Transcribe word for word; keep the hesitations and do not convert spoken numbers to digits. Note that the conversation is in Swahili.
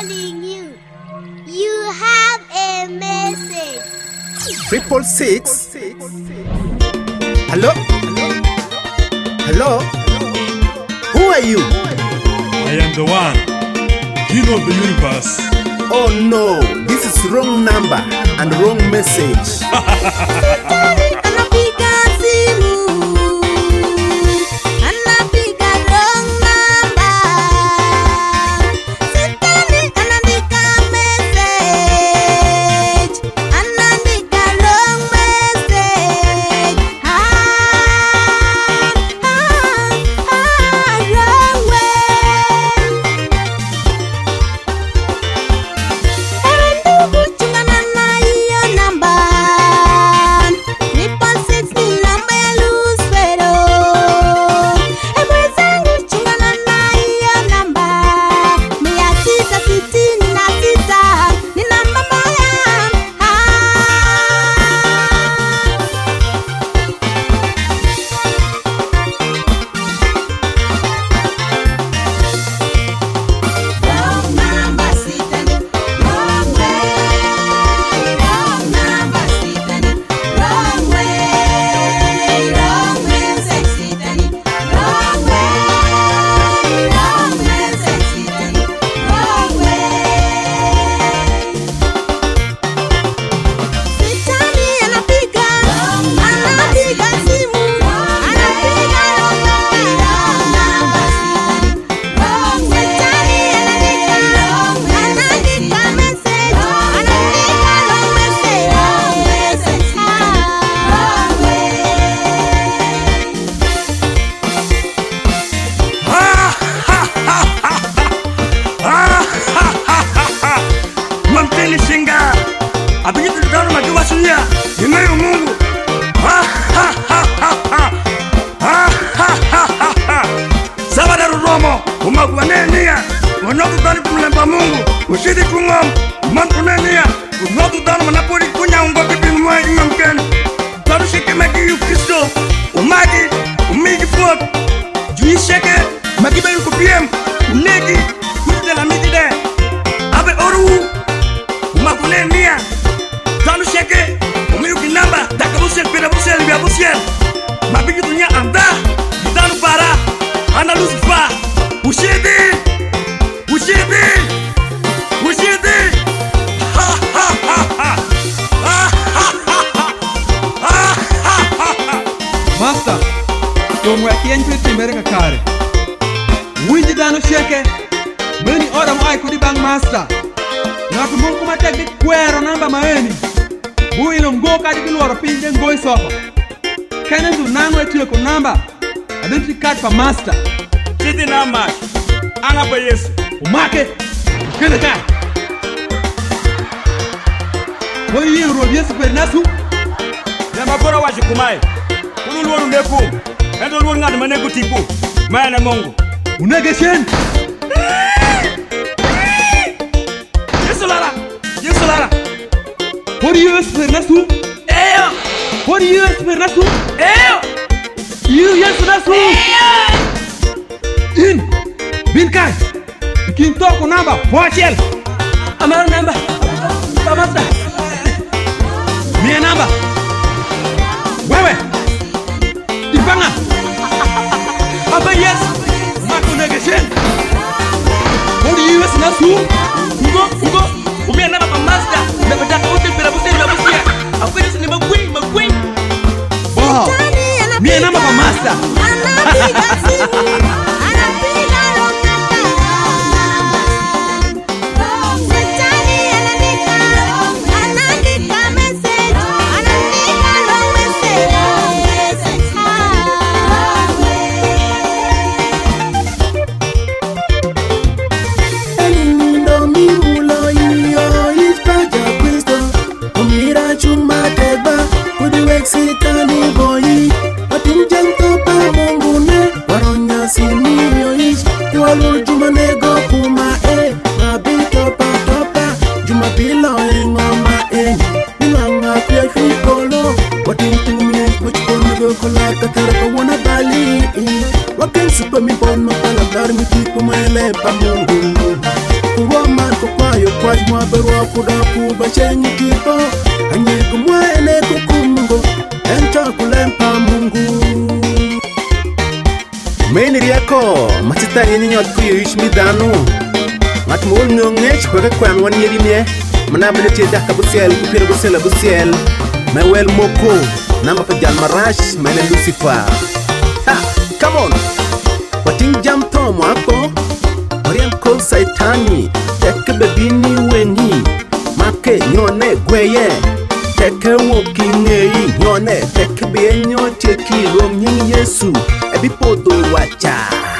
calling you. You have a message. Triple six. Hello? Hello? Who are you? I am the one, king of the universe. Oh no, this is wrong number and wrong message. Ushidi kungom, mantunania, unotu dana manapuri kunya ungoki binwa imamken. Taru shike magi yu Kristo, umagi, umigi fuot. Jui sheke, magi bayu kupiem, unegi, kute la migi de. Abe oru, umakunenia. Taru sheke, umiyu kinamba, daka busel, pira busel, bia busel. Mabigi dunya anda, danu para, ana lucifa. Ushidi, ushidi. Master, don't work in to America car. Windy Dano Sheke, many other I could bang master. Not to move my take it square on number my enemy. Who will go catching or opinion going suffer. Can I do none way to your number? I don't see cat for master. Sitting on my Anabayes, market, kill the cat. What you wrote yes for Nasu? Yamagora was you kumai. Ulu neku, and all one manego tipu, man among Unagashen. Yes, Lara, yes, Lara. What do you use for Nasu? Eh, what do you use for Nasu? Eh, you yes, Nasu. In Binkai, you can talk on number, watch it. I'm a number. Tamasa. Me a number. Where? Ipanga. Apa yes? Maku negeshen. What do you use Nasu? Ugo, Ugo, Umi anaba pa master. Never done hotel pera buse na buse. After this ni magwin, magwin. Wow. Me a number pa master. Super mi bon ma pala dar mi tipo ma le pa mo. Ko man ko yo kwaj mwa berwa kuda ku ba chenyi tipo anyi kumwa ene kukumgo enta kulempa Mungu Meni riako matita yenye nyot ku yish mi danu mat mo ngongech ko kwan won yeri ne manabele ti dakka bu sel ku pere bu sel bu sel mewel moko namba pa jal marash mele Lucifer ha come on wating jam to mo apo oriam ko saitani tek bebini weni make nyone gweye tek woki ngei nyone tek be nyoti ki rom nyi Yesu ebi podo wacha